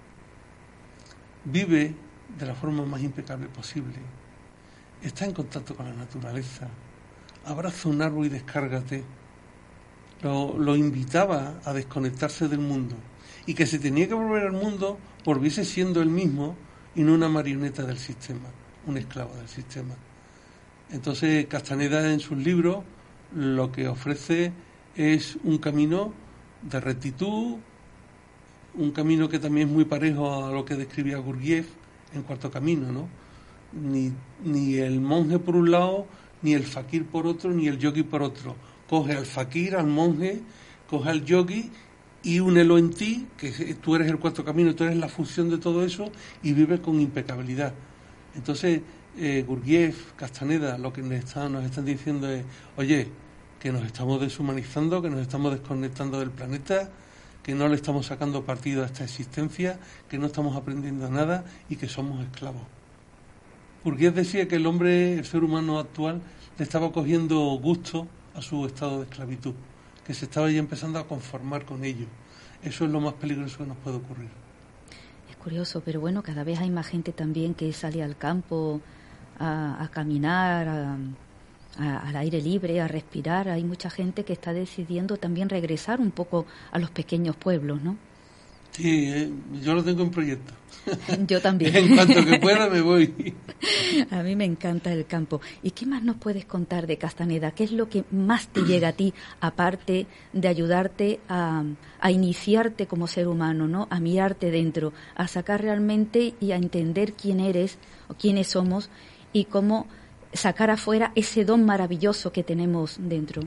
vive de la forma más impecable posible, está en contacto con la naturaleza, abraza un árbol y descárgate. Lo invitaba a desconectarse del mundo, y que se tenía que volver al mundo volviese siendo él mismo y no una marioneta del sistema, un esclavo del sistema. Entonces Castaneda en sus libros lo que ofrece es un camino de rectitud, un camino que también es muy parejo a lo que describía Gurdjieff en Cuarto Camino, ¿no? Ni el monje por un lado, ni el fakir por otro, ni el yogi por otro. Coge al fakir, al monje, coge al yogi y únelo en ti, que tú eres el Cuarto Camino, tú eres la fusión de todo eso y vives con impecabilidad. Entonces, Gurdjieff, Castaneda, lo que nos están diciendo es, oye, que nos estamos deshumanizando, que nos estamos desconectando del planeta, que no le estamos sacando partido a esta existencia, que no estamos aprendiendo nada y que somos esclavos. Gurdjieff decía que el ser humano actual, le estaba cogiendo gusto a su estado de esclavitud, que se estaba ya empezando a conformar con ello. Eso es lo más peligroso que nos puede ocurrir. Es curioso, pero bueno, cada vez hay más gente también que sale al campo a caminar, al aire libre, a respirar. Hay mucha gente que está decidiendo también regresar un poco a los pequeños pueblos, ¿no? Sí, yo lo tengo en proyecto. Yo también. En cuanto que pueda me voy. A mí me encanta el campo. ¿Y qué más nos puedes contar de Castaneda? ¿Qué es lo que más te llega a ti, aparte de ayudarte a iniciarte como ser humano, ¿no? A mirarte dentro, a sacar realmente y a entender quién eres o quiénes somos y cómo sacar afuera ese don maravilloso que tenemos dentro?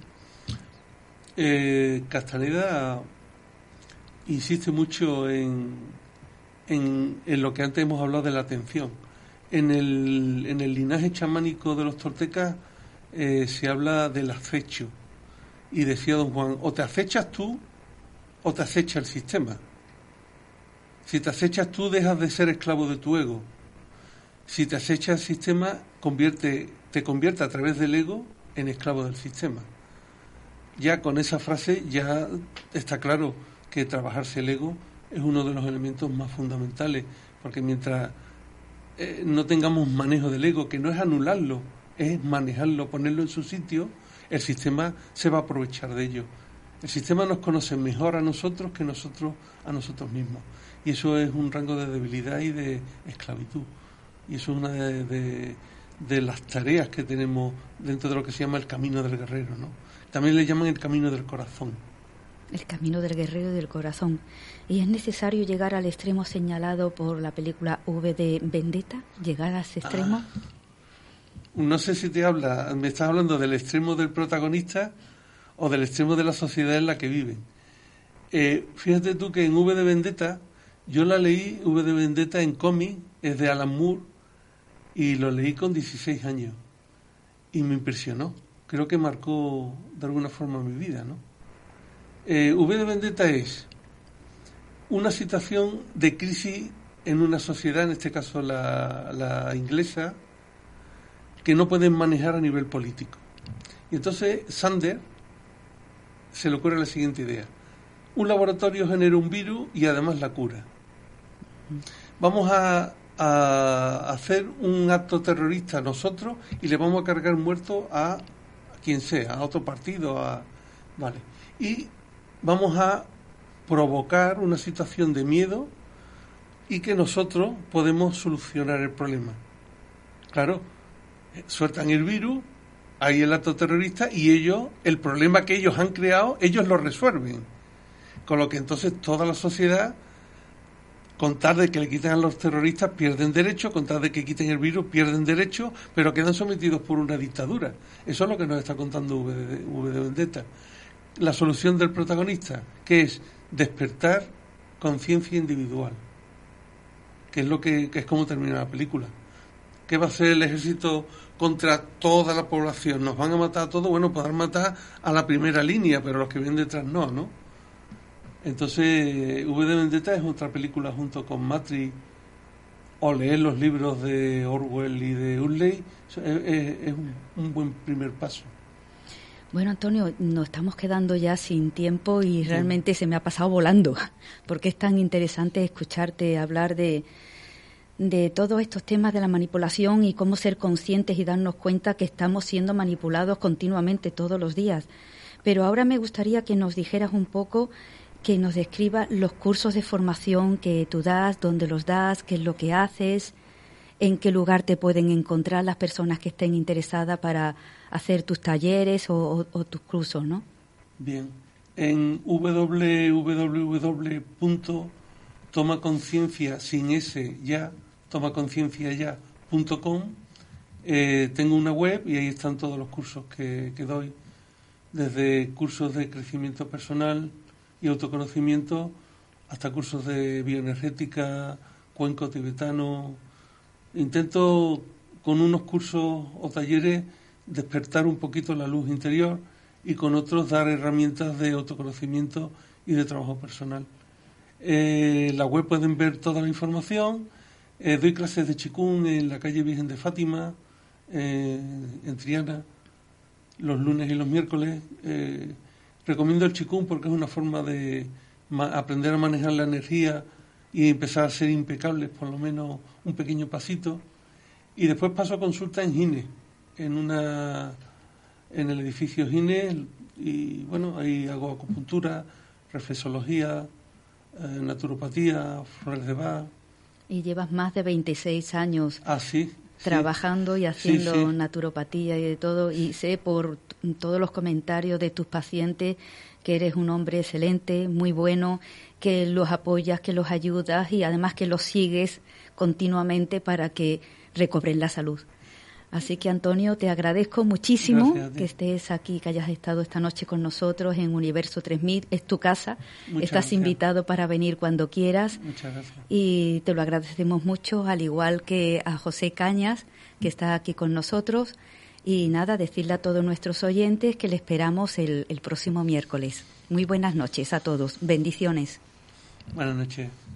Castaneda insiste mucho en lo que antes hemos hablado de la atención. En el linaje chamánico de los toltecas se habla del acecho. Y decía don Juan, o te acechas tú o te acecha el sistema. Si te acechas tú, dejas de ser esclavo de tu ego. Si te acecha el sistema, te convierte a través del ego en esclavo del sistema. Ya con esa frase ya está claro que trabajarse el ego es uno de los elementos más fundamentales, porque mientras no tengamos manejo del ego, que no es anularlo, es manejarlo, ponerlo en su sitio, el sistema se va a aprovechar de ello. El sistema nos conoce mejor a nosotros que nosotros a nosotros mismos, y eso es un rango de debilidad y de esclavitud, y eso es una de las tareas que tenemos dentro de lo que se llama el camino del guerrero, ¿no? También le llaman el camino del corazón. El camino del guerrero y del corazón. ¿Y es necesario llegar al extremo señalado por la película V de Vendetta? ¿Llegar a ese extremo? No sé si me estás hablando del extremo del protagonista o del extremo de la sociedad en la que viven. Fíjate tú que en V de Vendetta, yo la leí, V de Vendetta en cómic, es de Alan Moore, y lo leí con 16 años. Y me impresionó. creo que marcó de alguna forma mi vida, ¿no? V de Vendetta es una situación de crisis en una sociedad, en este caso la inglesa, que no pueden manejar a nivel político. Y entonces Sander se le ocurre la siguiente idea: un laboratorio genera un virus y además la cura. Vamos a hacer un acto terrorista nosotros y le vamos a cargar muertos a quien sea, a otro partido, vale. Y vamos a provocar una situación de miedo y que nosotros podemos solucionar el problema. Claro, sueltan el virus, hay el acto terrorista y ellos, el problema que ellos han creado, ellos lo resuelven. Con lo que entonces toda la sociedad, con tal de que le quiten a los terroristas, pierden derechos, con tal de que quiten el virus, pierden derechos, pero quedan sometidos por una dictadura. Eso es lo que nos está contando V de Vendetta. La solución del protagonista, que es despertar conciencia individual, que es lo que es como termina la película. ¿Qué va a hacer el ejército contra toda la población? ¿Nos van a matar a todos? Bueno, podrán matar a la primera línea, pero los que vienen detrás no. Entonces, V de Vendetta es otra película junto con Matrix, o leer los libros de Orwell y de Huxley, es un buen primer paso. Bueno, Antonio, nos estamos quedando ya sin tiempo y realmente se me ha pasado volando, porque es tan interesante escucharte hablar de todos estos temas de la manipulación y cómo ser conscientes y darnos cuenta que estamos siendo manipulados continuamente todos los días. Pero ahora me gustaría que nos dijeras un poco, que nos describas los cursos de formación que tú das, dónde los das, qué es lo que haces, en qué lugar te pueden encontrar las personas que estén interesadas para hacer tus talleres o tus cursos, ¿no? Bien, en tomaconcienciaya.com tengo una web y ahí están todos los cursos que doy, desde cursos de crecimiento personal y autoconocimiento hasta cursos de bioenergética, cuenco tibetano. Intento con unos cursos o talleres despertar un poquito la luz interior y con otros dar herramientas de autoconocimiento y de trabajo personal. En la web pueden ver toda la información. Doy clases de Qigong en la calle Virgen de Fátima, en Triana, los lunes y los miércoles. Recomiendo el Qigong porque es una forma de aprender a manejar la energía y empezar a ser impecables, por lo menos un pequeño pasito. Y después paso a consulta en Gine, en el edificio Gine, y bueno, ahí hago acupuntura, reflexología, naturopatía, flores de Bach. Y llevas más de 26 años sí, trabajando y haciendo sí. naturopatía y de todo, y sé por todos los comentarios de tus pacientes que eres un hombre excelente, muy bueno, que los apoyas, que los ayudas y además que los sigues continuamente para que recobren la salud. Así que, Antonio, te agradezco muchísimo que estés aquí, que hayas estado esta noche con nosotros en Universo 3000. Es tu casa. Estás invitado para venir cuando quieras. Muchas gracias. Y te lo agradecemos mucho, al igual que a José Cañas, que está aquí con nosotros. Y nada, decirle a todos nuestros oyentes que le esperamos el próximo miércoles. Muy buenas noches a todos. Bendiciones. Buenas noches.